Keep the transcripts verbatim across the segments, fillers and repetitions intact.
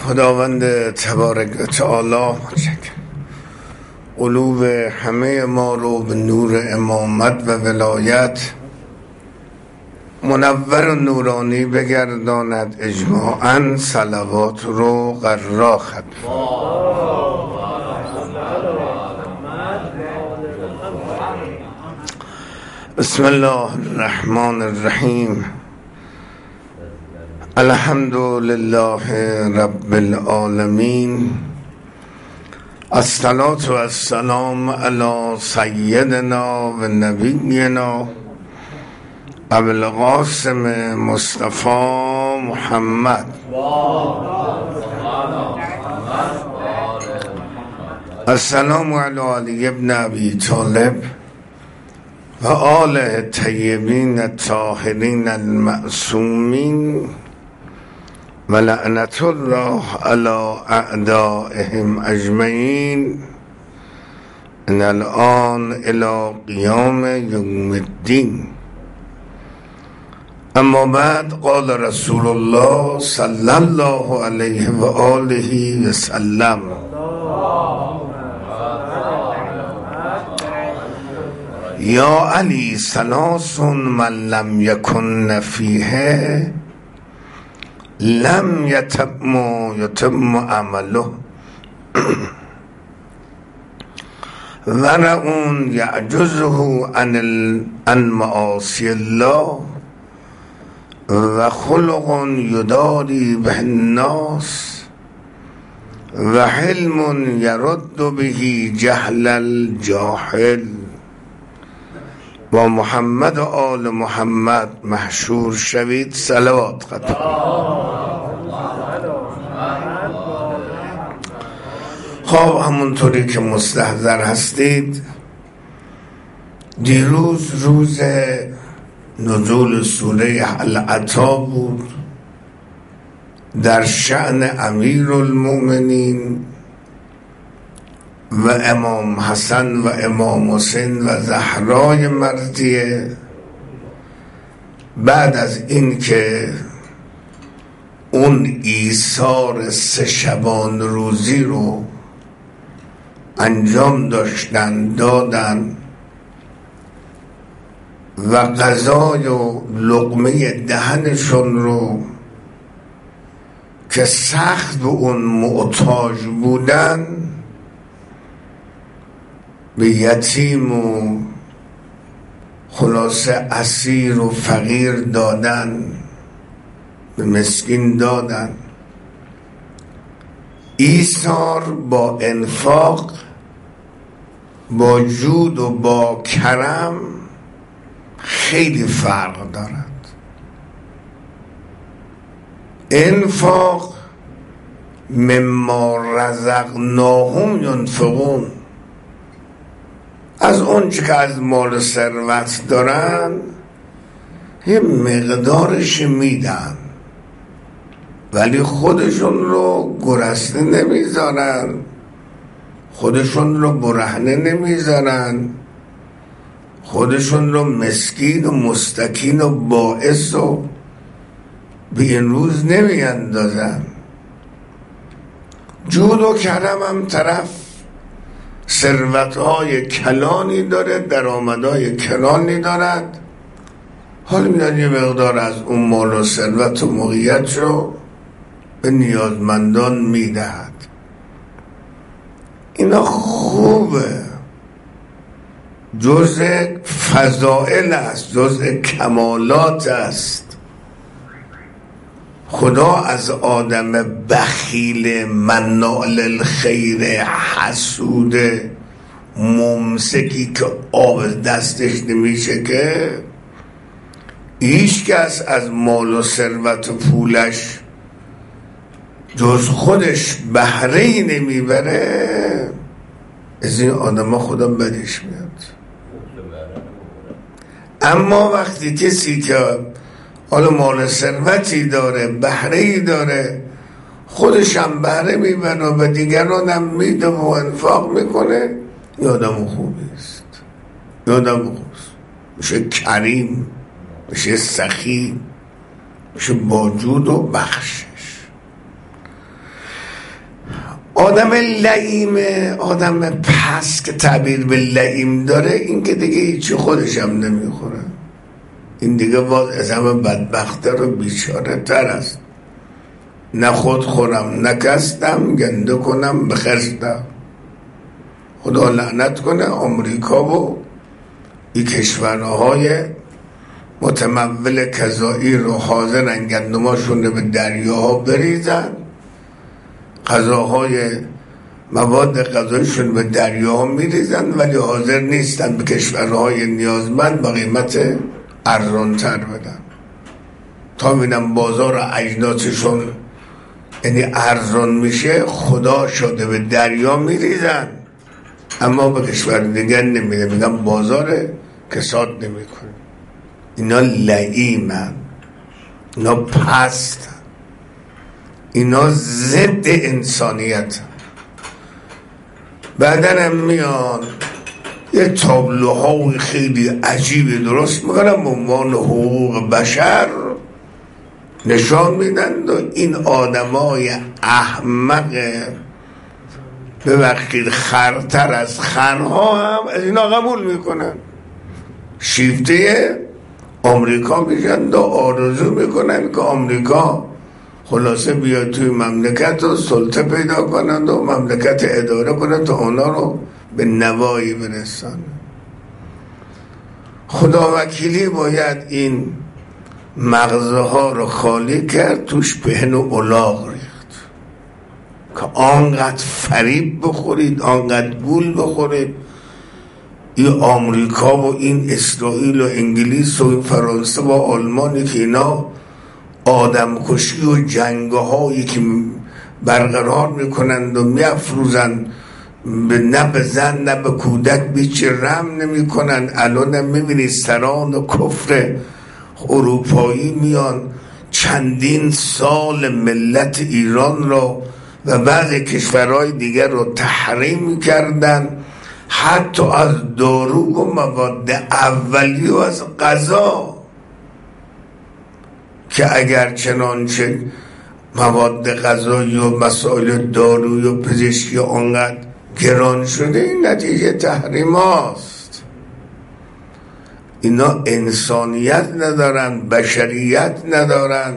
خداوند تبارک و تعالی قلوب همه ما رو به نور امامت و ولایت منور و نورانی بگرداند. اجماعاً صلوات رو قرار خد. بسم الله الرحمن الرحیم. الحمد لله رب العالمین. الصلاة و السلام علی سیدنا و نبینا ابو القاسم مصطفی محمد السلام علی علی ابن ابی طالب و آله الطیبین الطاهرین المعصومین و لعنت الله علی اعدائهم اجمعین من الان الی قیام یوم الدین. اما بعد، قال رسول الله صلی الله علیه و آله و سلم: یا علی ثلاث من لم یکن فیه لم یتم یتم عمله ورع یعجزه عن عن معاصی الله و خلق یداری به الناس و حلم یرد به جهل الجاهل. با محمد و آل محمد محشور شوید. صلوات خطا. خب همونطوری که مستحضر هستید، دیروز روز نزول سوره العطا بود در شأن امیر المؤمنین و امام حسن و امام حسین و زهرای مرضیه. بعد از این که اون ایثار سه شبان روزی رو انجام داشتن دادن و غذای و لقمه دهنشون رو که سخت به اون محتاج بودن به یتیم و خلاصه اسیر و فقیر دادن، به مسکین دادن. ایثار با انفاق، با جود و با کرم خیلی فرق دارد. انفاق مما رزقناهم ینفقون، از اون چه که از مال ثروت دارن یه مقدارش میدن، ولی خودشون رو گرسنه نمیذارن، خودشون رو برهنه نمیذارن، خودشون رو مسکین و مستکین و باعث و به این روز نمیاندازن. جود و کرم هم طرف ثروت‌های کلانی داره، درآمدهای کلانی دارد، حال میدن یه مقدار از اون مال و ثروت و موقعیت رو به نیازمندان میدهد. اینا خوبه، جزء فضائل است، جزء کمالات است. خدا از آدم بخیل منال الخیر حسود ممسکی که آب دستش نمیشه که هیچ کس از مال و ثروت و پولش جز خودش بهره‌ای نمیبره، از این آدم ها خدا بدش میاد. اما وقتی کسی که حالا مال ثروتی داره، بهره‌ای داره، خودش هم بهره میبره و به دیگران هم میده و انفاق میکنه، یه آدم خوبی است، یه آدم خوبی است، میشه کریم، میشه سخی، میشه با جود و بخشش. آدم لئیم، آدم پس که تعبیر به لئیم داره، این که دیگه هیچی خودش هم نمیخوره، این دیگه باز از همه بدبخت‌تر و بیچاره تر است. نه خود خورم نکستم، گنده کنم بخستم. خدا لعنت کنه امریکا و این کشورهای متمول کذایی رو حاضرن گندماشون رو به دریاها بریزن، غذاهای مواد غذایشون به دریاها میریزن، ولی حاضر نیستن به کشورهای نیازمند با قیمت ارزان‌تر بدن تا ببینن بازار اجناسشون یعنی ارزان میشه. خدا شده به دریا میریزن اما به کشور دیگر نمیده، میگن بازار کساد نمیکنه. اینا لئیمن، اینا پستن، اینا ضد انسانیت. بعدن هم میان یه تابلوهای خیلی عجیبی درست میکنن به عنوان حقوق بشر نشان میدن و این آدمای احمق ببخشید خرتر از خرها هم از اینا قبول میکنن، شیفته آمریکا میشن و آرزو میکنن که آمریکا خلاصه بیاد توی مملکت و سلطه پیدا کنند و مملکت اداره کنند تا اونا رو به نوایی برسن. خدا وکیلی باید این مغزه ها رو خالی کرد، توش پهن و الاغ ریخت که آنقدر فریب بخورید، آنقدر گول بخورید. این آمریکا و این اسرائیل و انگلیس و این فرانسه و آلمانی که اینا آدم کشی و جنگ هایی که برقرار میکنند و میافروزند به نه به زن نه به کودک بیچ رحم نمی کنند. الان میبینید سران و کفر اروپایی میان چندین سال ملت ایران را و بعضی کشورهای دیگر رو تحریم کردن، حتی از دارو و مواد اولیه و از غذا، که اگر چنانچه مواد غذایی و مسائل دارویی و پزشکی آنقدر گران شده، این نتیجه تحریم هاست. اینا انسانیت ندارن، بشریت ندارن.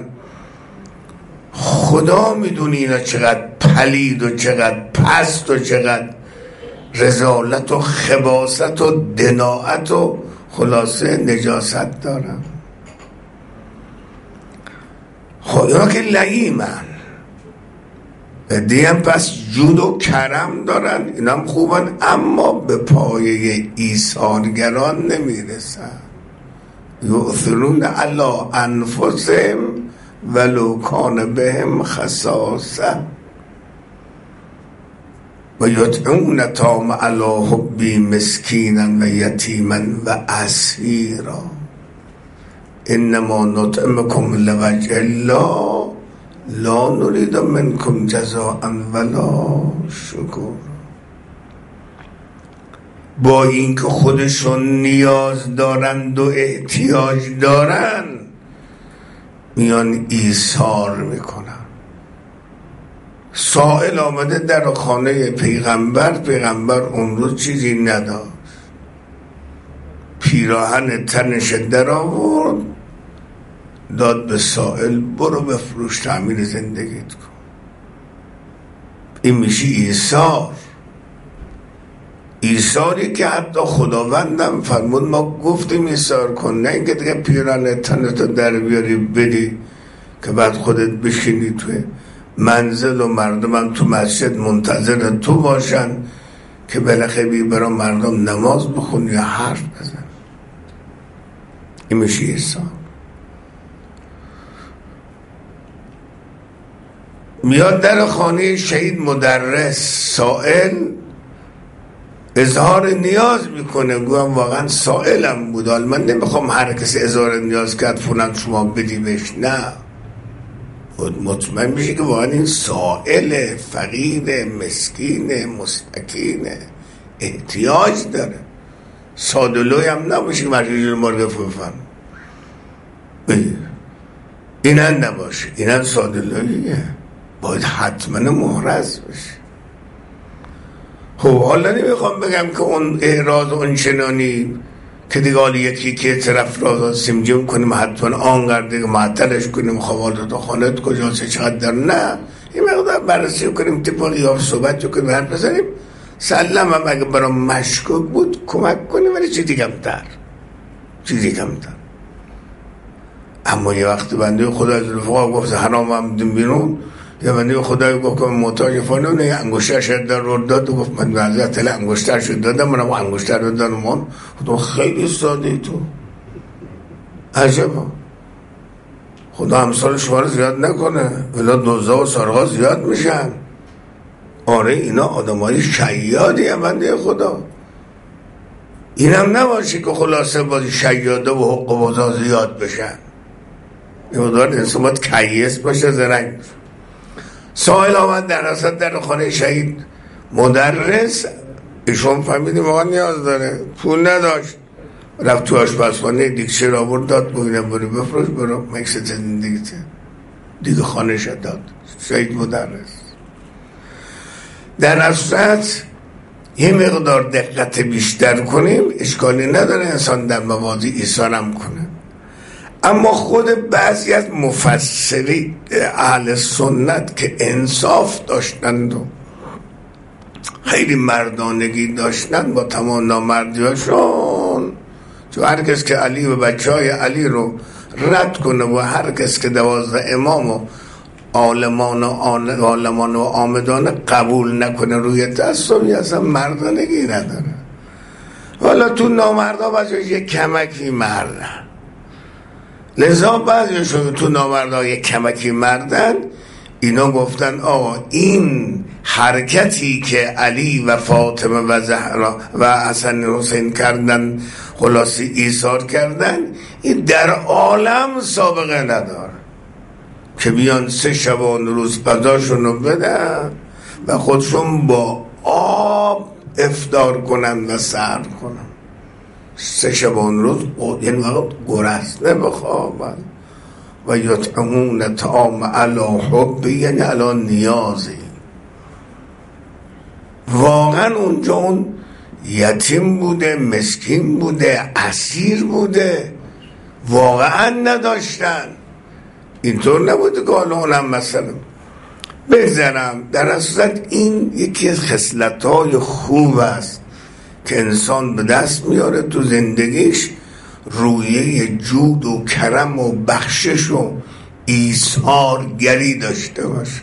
خدا میدونی اینا چقدر پلید و چقدر پست و چقدر رذالت و خباثت و دناعت و خلاصه نجاست دارن. خب اینا که لئیمن، دیم پس جود و کرم دارن، اینا هم خوبن اما به پایه ایثارگران نمیرسن. یؤثرون علی انفسهم ولو کان بهم خصاصه و یطعمون الطعام علی حبه مسکینا و یتیما و اسیرا انما نطعمکم لوجه الله لا نرید منکم جزاء ولا شکور. با اینکه خودشون نیاز دارند و احتیاج دارند میان ایثار میکنن. سائل آمده در خانه پیغمبر، پیغمبر اون روز چیزی نداشت، پیراهن تنش در آورد داد به سائل، برو بفروش تعمیر زندگیت کن. این میشه ایثار. ایثاری که حتی خداوندم فرمود ما گفتیم ایثار کن، نه اینکه دیگه پیراهن تنت در بیاری بدی که بعد خودت بشینی توی منزل و مردمم تو مسجد منتظر تو باشن که بالاخره بی برا مردم نماز بخون یا حرف بزن. این میشه ایثار. میاد در خانه شهید مدرس، سائل اظهار نیاز میکنه، گویم واقعا سائلم بود، من نمیخوام هر کسی اظهار نیاز کرد فلان شما بدی بهش، نه، مطمئن میشه که واقعا این سائل فقیر مسکین مستکین احتیاج داره. سادلوی هم نباشه که مرکزی رو مارگه فوفن این هم نباشه، این هم سادلویه، باید حتما محرز بشه. خب حالا نمیخوام بگم که اون اعراض اون چنانی که دیگه حالا یکی که طرف را سمجیم کنیم حتما آنقدر دیگه معطلش کنیم خوالات و خانت کجاست چقدر در نه این مقدار بررسی کنیم طبق قیاف صحبت کنیم حرف بزنیم سلم هم اگه برام مشکوک بود کمک کنیم ولی چیزی کمتر چیزی کمتر. اما یه وقت بنده خدا از رفقا گفت حرام هم دیم بیرون یا بنده خدای گفت که محتاج فانونه یه انگشتر شد در رو داد و گفت من به حضرت علی انگشتر شد دادم منم انگشتر رو دادم من خدا خیلی ساده تو عجبا خدا همسال شما رو زیاد نکنه ولی دوزا و سارغا زیاد میشن. آره اینا آدم های شیادی هم بنده خدا اینم نباشه که خلاصه بازی شیاده و حق و بازا زیاد بشن این مدار انسان باید کیس باشه زرنگ. سائل آمد در اصد در خانه شهید مدرس ایشون فهمیدیم آقا نیاز داره پول نداشت رفت تو آشپزخانه دیگشه را برد داد بگیرم بری بفروش برو مکست زندگی دیگه خانه شد داد شهید مدرس. در اصد یه مقدار دقت بیشتر کنیم اشکالی نداره انسان در مواضع ایثارم کنه. اما خود بعضی از مفسری اهل سنت که انصاف داشتند و خیلی مردانگی داشتند با تمام نامردیاشون چون هر کس که علی و بچه های علی رو رد کنه و هر کس که دوازده امام و عالمان و عالمان و آمدان قبول نکنه روی تعصبی اصلا مردانگی نداره. حالا تو نامردا باید یک کمکی مردن لذا بعضیشون تو نامردا یک کمکی مردن اینا گفتن آقا این حرکتی که علی و فاطمه و زهرا و حسن حسین کردن خلاصی ایثار کردن این در عالم سابقه نداره که بیان سه شبان روز غذاشون رو بدن و خودشون با آب افطار کنن و سحر کنن سه شبان روز یعنی وقت گرسنه بخوابن و یطعمون طعام علی حب یعنی علی نیازی. واقعا اونجا اون یتیم بوده مسکین بوده اسیر بوده واقعا نداشتن اینطور نبوده که حالا اونم مثلا بگذارم در اصلا این یکی از خصلت‌های خوب است که انسان به دست میاره تو زندگیش رویه جود و کرم و بخشش و ایثارگری داشته باشه.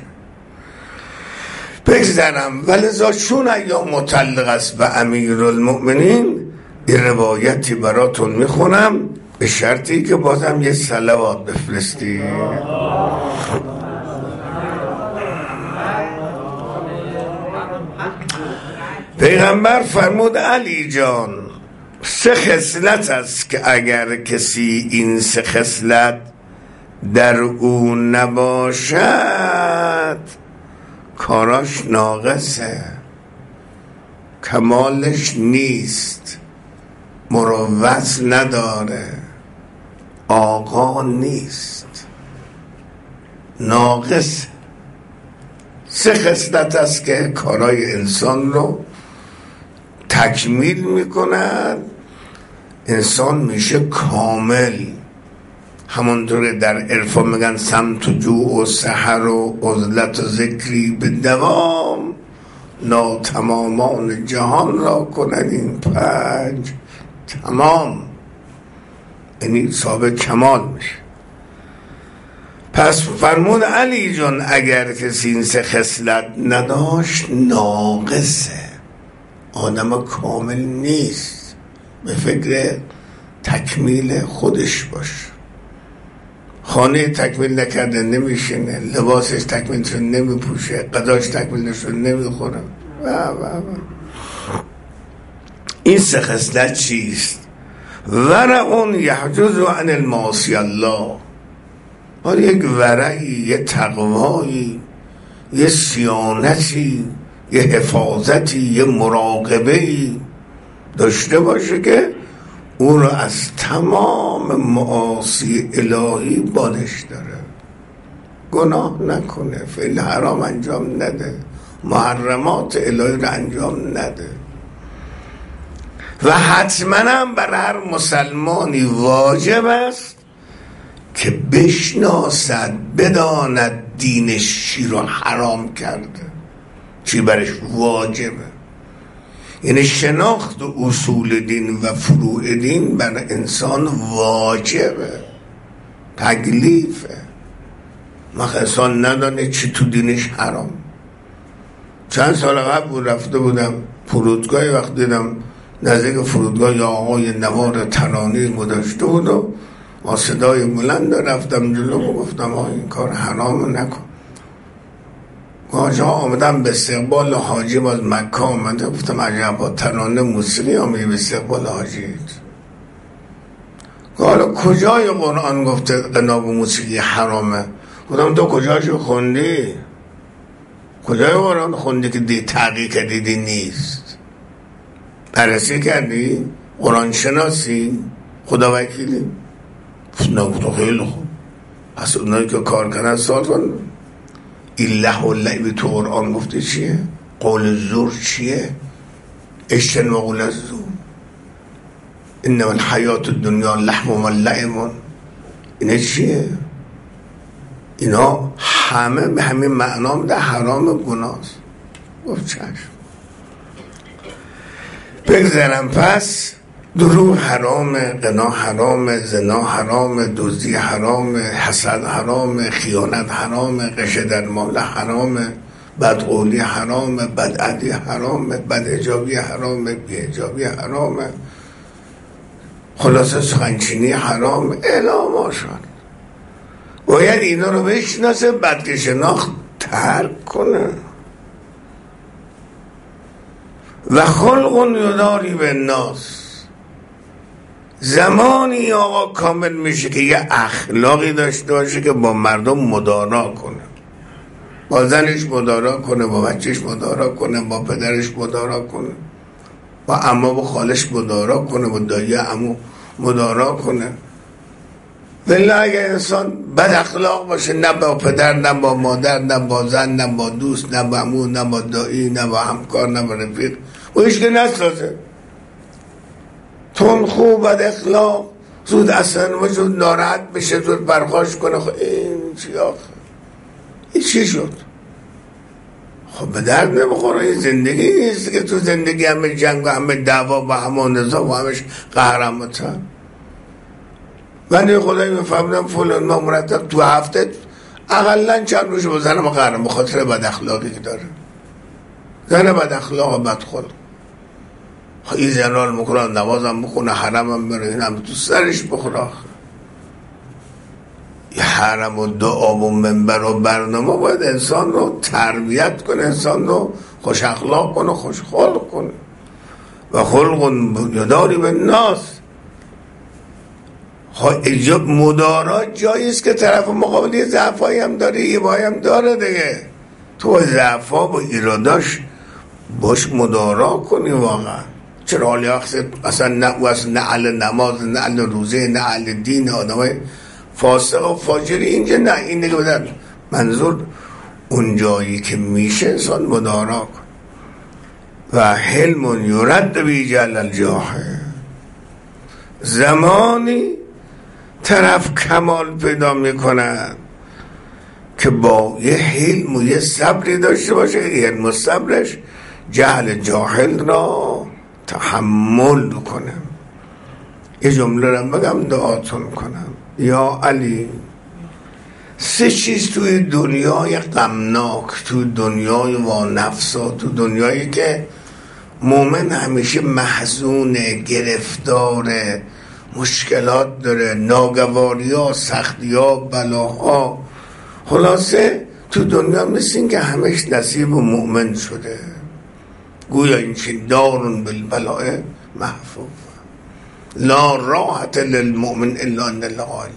بگذارم ولذا چون ایام متعلق است به امیرالمؤمنین این روایتی براتون میخونم به شرطی که بازم یه صلوات بفرستی. پیغمبر فرمود علی جان سه خصلت است که اگر کسی این سه خصلت در او نباشد کاراش ناقصه کمالش نیست مروت نداره آقا نیست ناقص. سه خصلت است که کارای انسان رو تکمیل میکنن انسان میشه کامل. همونطور در عرفان میگن سمت و جوع و سحر و عزلت و ذکری به دوام ناتمامان جهان را کنن این پنج تمام یعنی صاحب کمال میشه. پس فرمود علی جان اگر کسی این سه خصلت نداشت ناقصه آدم کامل نیست به فکر تکمیل خودش باش. خانه تکمیل نکرده نمیشینه لباسش تکمیل شد نمیپوشه غذاش تکمیل شد نمیخوره. این سه خصلت چیست؟ ورع یحجز عن المعاصی الله باید یک ورعی یه تقوایی یه صیانتی یه حفاظتی یه مراقبه‌ای داشته باشه که او را از تمام معاصی الهی بادش داره گناه نکنه فعل حرام انجام نده محرمات الهی رو انجام نده. و حتما هم بر هر مسلمانی واجب است که بشناسد، بداند دینش چی رو حرام کرده، چی برش واجبه. یعنی شناخت اصول دین و فروع دین بر انسان واجبه، تکلیفه. مخ انسان ندانه چی تو دینش حرام. چند سال قبل بود رفته بودم فرودگاه، وقت دیدم نزدیک فرودگاه یا آقای نوار ترانه‌ای گذاشته بود و با صدای بلند رفتم جلو و گفتم آقا این کار حرام نکن. آجا آمدم به استقبال حاجی باز مکه آمده، گفتم عجب با ترانه موسیقی آمدی به استقبال حاجیت. حالا کجای قرآن گفته قناب و موسیقی حرامه؟ گفتم تو کجاشو خوندی؟ کجای قرآن خوندی که دی تحقیق دیدی نیست؟ بررسی کردی؟ قرآن شناسی؟ خدا وکیلی؟ نه تو خیلی خوب. پس اونایی که کار کردن سال کن. ایله و لعب تو قرآن گفته چیه؟ قول زور چیه؟ اشتن و قول زور. انما الحیات الدنیا لحم و لعب. اینه چیه؟ اینا همه به همین معنام ده حرام گناست. گفت چشم. بگذارم پس دروغ حرام، قنا حرام، زنا حرام، دزدی حرام، حسد حرام، خیانت حرام، غش در مال حرام، بدقولی حرام، بدعهدی حرام، بدحجابی حرام، بی‌حجابی حرام، خلاصه سخنچینی حرام. الا ماشاءالله. باید اینا رو بشناسه، بعد که شناخت ترک کنه. و خلق یداری به الناس، زمانی آقا کامل میشه که یه اخلاقی داشته باشه که با مردم مدارا کنه، با زنش مدارا کنه، با بچهش مدارا کنه، با پدرش مدارا کنه، با عمه و خالش مدارا کنه، با دایی عمو مدارا کنه. ولی اگر انسان بد اخلاق باشه، نه با پدر، نه با مادر، نه با زن، نه با دوست، نه با عمو، نه با دایی، نه با همکار، نه با رفیق، و هیچ که نسازه، تون خوب بد اخلاق، زود اصلا وجود ناراحت بشه، زود برخاش کنه. خب این چی آخه؟ این چی شد؟ خب به درد نمیخوره. این زندگی نیست که تو زندگی همه جنگ و همه دعوا و همه نظام و همش قهرمانتن. من خدایی میفهمدم فلان ما مرتب تو هفته اقلا چند روش بزنم قهرم به خاطر بد اخلاقی که داره. زن بد اخلاق و بد خلق. این زنال میکنن، نوازم بخونه، حرم هم بره، این هم تو سرش بخوره. یه حرم و دعا و منبر و برنامه باید انسان رو تربیت کنه، انسان رو خوش اخلاق کنه، خوش خلق کنه. و خلق یداری به الناس. مدارات جاییست که طرف مقابلی ضعفایی هم داره، ایبایی هم داره دیگه. تو ضعفا با ایراداش باش مدارا کنی واقعا. چرا حالی اصلا نه نه اهل نماز، نه اهل روزه، نه اهل دین، آدمای فاسق و فاجری اینجا، نه این دیگه بدن. منظور اون جایی که میشه انسان مدارا کن. و حلم یرد بی جلل جاهه. زمانی طرف کمال پیدا میکنن که با یه حلم و یه صبری داشته باشه، یه حلم و صبرش جهل جاهل را تحمل کنه. یه جمله را بگم دعاتون کنم. یا علی، سه چیز توی دنیای غمناک، توی دنیای وانفسا، توی دنیایی که مومن همیشه محزونه، گرفتاره، مشکلات داره، ناگواری ها، سختی ها، بلاها، خلاصه تو دنیا مثل این که همش نصیب و مؤمن شده. گویا این چی دارون بالبلاء محفوظ، لا راحت للمؤمن الا ان الله.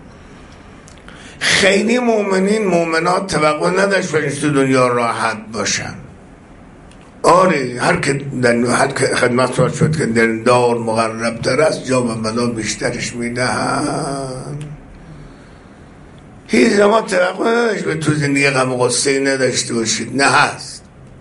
خیلی مؤمنین مؤمنات توقع نداشت فرش تو دنیا راحت باشن. آره، هر که در هر که خدمت را شد که در دار مقرب تر است، جا و بلا بیشترش میدهن. هیچ زمان توقع نداشت به تو زندگی غم و غصه نداشته باشید. نه هست.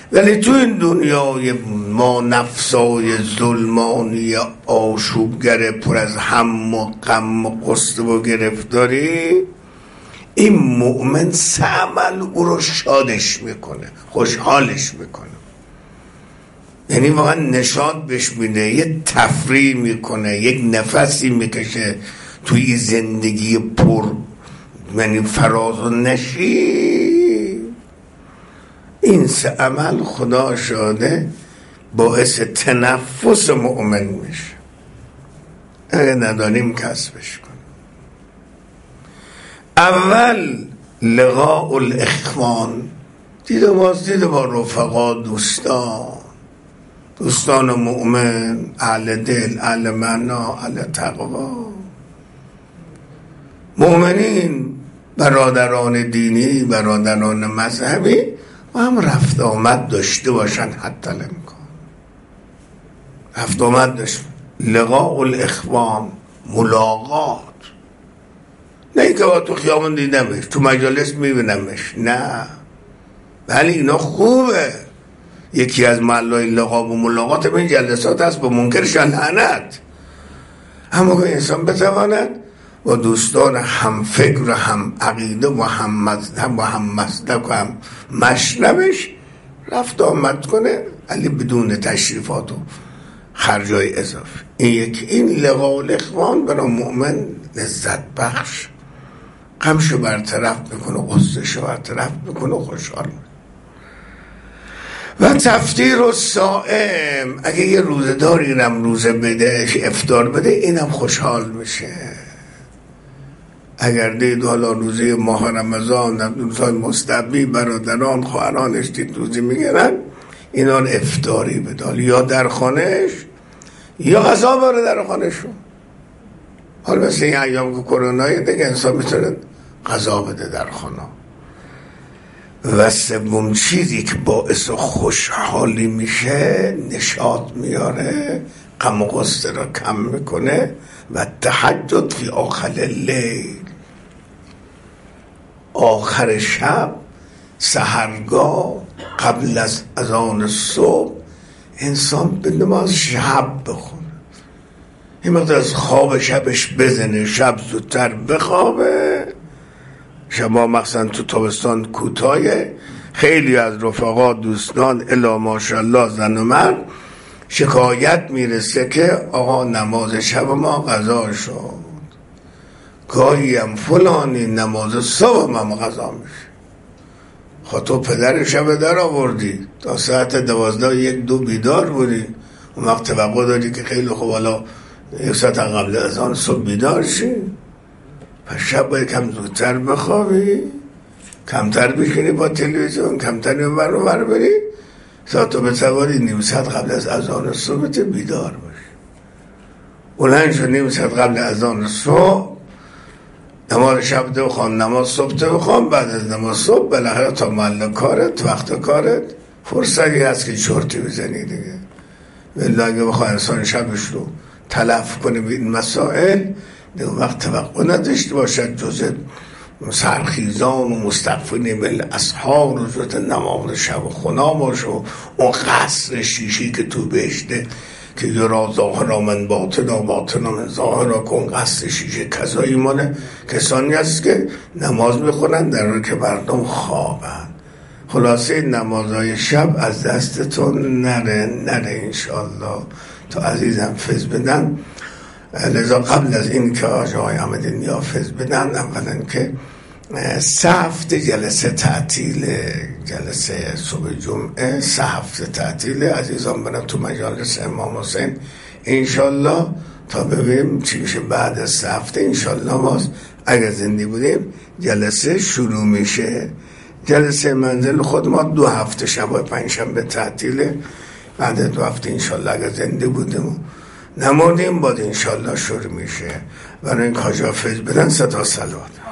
ولی تو این دنیای ما نفسای ظلمانی آشوبگر پر از هم و غم و غصه و گرفتاری، این مؤمن سه عمل او رو شادش میکنه، خوشحالش میکنه. یعنی واقعا نشاط بهش میده، یه تفریح میکنه، یک نفسی میکشه توی زندگی پر یعنی فراز و نشیب. این سه عمل خدا شاده باعث تنفس مؤمن میشه. اگه نداریم کسبش کن. اول لقاء الاخوان، دید باز دید با رفقا، دوستان دوستان مؤمن، اهل دل، اهل معنا، اهل تقوا. مؤمنین برادران دینی، برادران مذهبی و هم رفت آمد داشته باشن، حتی الامکان رفت آمد داشت. لقاء الاخوان، ملاقات، نه اینکه با تو خیابون دیدمش، تو مجالس میبینمش، نه، ولی اینا خوبه. یکی از محلهای لقاء و ملاقات به این جلسات هست، با منکرش لعنت. اما که انسان بتواند با دوستان هم فکر و هم عقیده و هم مذهب و هم مسلک و هم مشربش رفت آمد کنه، علی بدون تشریفات و خرجای اضافی. این یکی، این لقاء الاخوان برای مؤمن لذت بخش، غمشو برطرف میکنه، غصهشو برطرف میکنه، خوشحال میکنه. و تفطیر و صائم، اگه یه روزه داری رم روزه بده، افطار بده، اینم خوشحال میشه. اگر دید حالا روزه ماه رمضان، روزهای مستحبی برادران خواهرانش دید روزه میگیرن، اینا رو افطاری بده، یا در خانهش یا غذا باره در خانهشون. حالا مثل این ایام که کرونایی دیگه انسان میتونه غذا بده در خانه. و سوم چیزی که باعث خوشحالی میشه، نشاط میاره، غم و غصه را کم میکنه. و تهجد فی آخر اللیل، آخر شب، سحرگاه، قبل از اذان صبح انسان به نماز شب بخونه، این مقدار از خواب شبش بزنه، شب زودتر بخوابه. شما مخصوصا تو تابستان کوتاه، خیلی از رفقا دوستان الا ماشاءالله زن و مرد شکایت میرسه که آقا نماز شب ما قضا شد، گاهی هم فلانی نماز صبح هم قضا میشه. خب تو پدر شب در آوردی، تا ساعت دوازده یک دو بیدار بودی، اون وقت توقع داری که خیلی خوب حالا یک ساعت قبل از آن صبح بیدار شی، پس شب باید کم زودتر بخوابی، کمتر بشینی با تلویزیون، کمتر این ور و ور بری، تا تو بتوانی نیم ساعت قبل از اذان صبح بیدار باشی. بلند شو نیم ساعت قبل از اذان صبح نماز شب بخوان، نماز صبح بخوان، بعد از نماز صبح بالاخره تا محل کارت، وقت کارت فرصتی هست که چرتی بزنی دیگه. والله اگه بخواه انسان شبش رو تلف کنه به این مسائل، دیگه وقت توقع نداشته باشد جز سرخیزان و مستغفرین بالاسحار و جز نماز شب و خنا باشه و اون قصر شیشی که تو بهشته که یرا ظاهرا من باطنا باطنا من ظاهرا، کن قصر شیشه کذایی مانه کسانی هست که نماز میخونن در حالی که مردم خوابن. خلاصه نمازهای شب از دستتون نره نره انشالله. تا عزیزم فیض بدن، لذا قبل از این که آقای احمد نیا فیض بدن، اولا که سه هفته جلسه تعطیل، جلسه صبح جمعه سه هفته تعطیل، عزیزان برن تو مجالس امام حسین انشالله تا ببینیم چی میشه بعد از سه هفته. انشالله باز اگر زنده بودیم جلسه شروع میشه. جلسه منزل خود ما دو هفته شب پنج شنبه تعطیله، بعد دو هفته انشالله اگر زنده بودیم نمودیم بعد انشالله شروع میشه. برای این کاجا فیض بدن صدا صلوات.